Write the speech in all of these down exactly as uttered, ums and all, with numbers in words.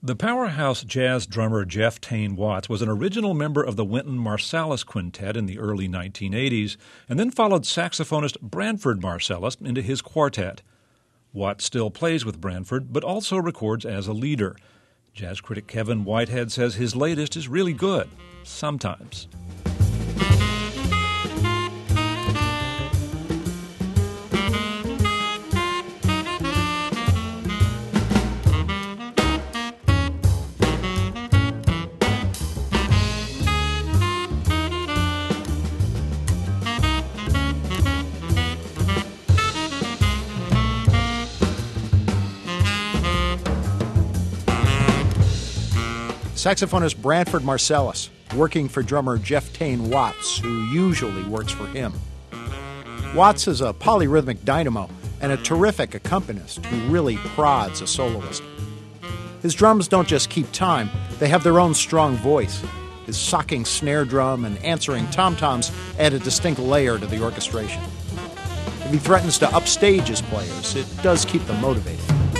The powerhouse jazz drummer Jeff Tain Watts was an original member of the Wynton Marsalis Quintet in the early nineteen eighties, and then followed saxophonist Branford Marsalis into his quartet. Watts still plays with Branford, but also records as a leader. Jazz critic Kevin Whitehead says his latest is really good, sometimes. Saxophonist Branford Marsalis, working for drummer Jeff Tain Watts, who usually works for him. Watts is a polyrhythmic dynamo and a terrific accompanist who really prods a soloist. His drums don't just keep time, they have their own strong voice. His socking snare drum and answering tom-toms add a distinct layer to the orchestration. If he threatens to upstage his players, it does keep them motivated.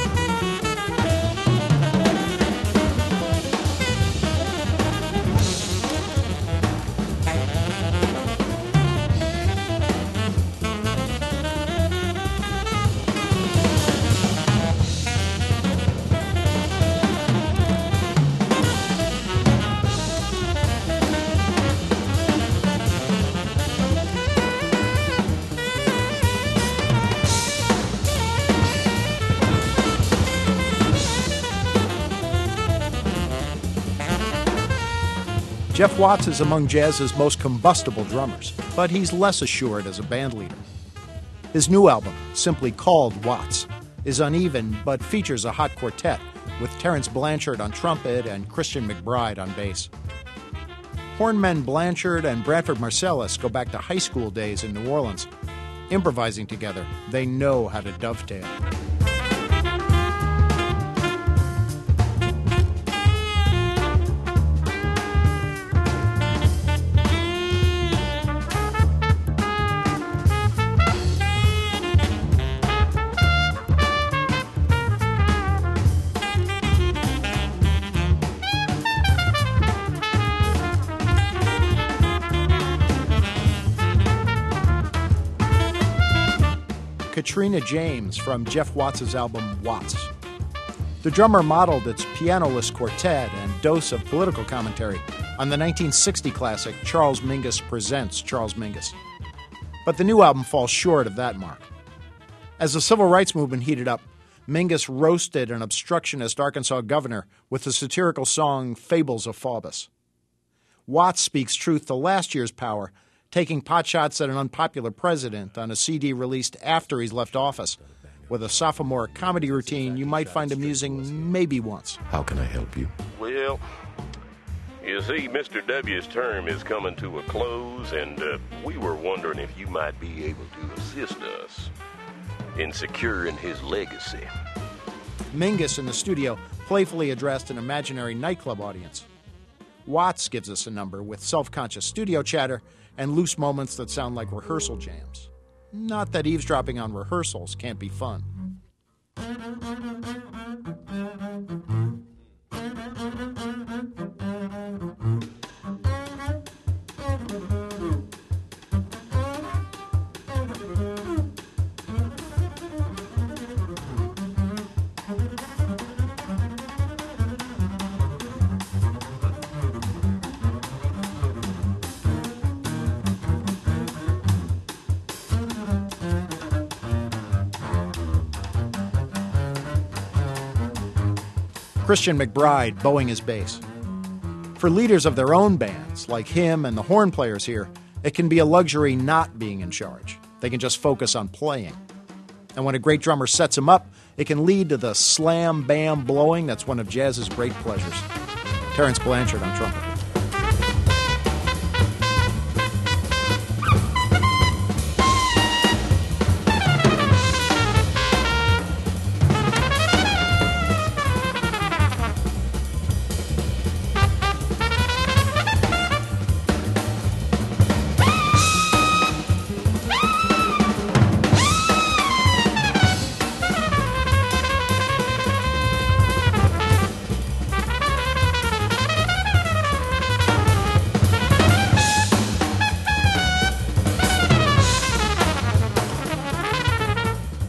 Jeff Watts is among jazz's most combustible drummers, but he's less assured as a bandleader. His new album, simply called Watts, is uneven but features a hot quartet with Terence Blanchard on trumpet and Christian McBride on bass. Hornmen Blanchard and Branford Marsalis go back to high school days in New Orleans. Improvising together, they know how to dovetail. Katrina James from Jeff Watts' album Watts. The drummer modeled its pianoless quartet and dose of political commentary on the nineteen sixty classic Charles Mingus Presents Charles Mingus. But the new album falls short of that mark. As the civil rights movement heated up, Mingus roasted an obstructionist Arkansas governor with the satirical song Fables of Faubus. Watts speaks truth to last year's power, taking potshots at an unpopular president on a C D released after he's left office, with a sophomore comedy routine you might find amusing maybe once. How can I help you? Well, you see, Mister W's term is coming to a close, and uh, we were wondering if you might be able to assist us in securing his legacy. Mingus in the studio playfully addressed an imaginary nightclub audience. Watts gives us a number with self-conscious studio chatter and loose moments that sound like rehearsal jams. Not that eavesdropping on rehearsals can't be fun. Christian McBride bowing his bass. For leaders of their own bands, like him and the horn players here, it can be a luxury not being in charge. They can just focus on playing. And when a great drummer sets him up, it can lead to the slam-bam blowing that's one of jazz's great pleasures. Terence Blanchard on trumpet.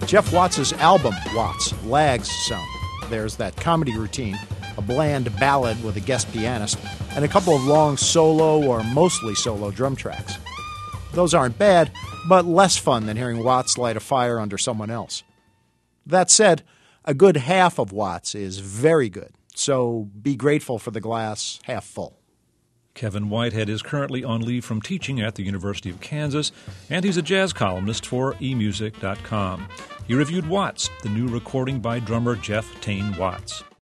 Jeff Watts' album, Watts, lags some. There's that comedy routine, a bland ballad with a guest pianist, and a couple of long solo or mostly solo drum tracks. Those aren't bad, but less fun than hearing Watts light a fire under someone else. That said, a good half of Watts is very good, so be grateful for the glass half full. Kevin Whitehead is currently on leave from teaching at the University of Kansas, and he's a jazz columnist for e music dot com. He reviewed Watts, the new recording by drummer Jeff Tain Watts.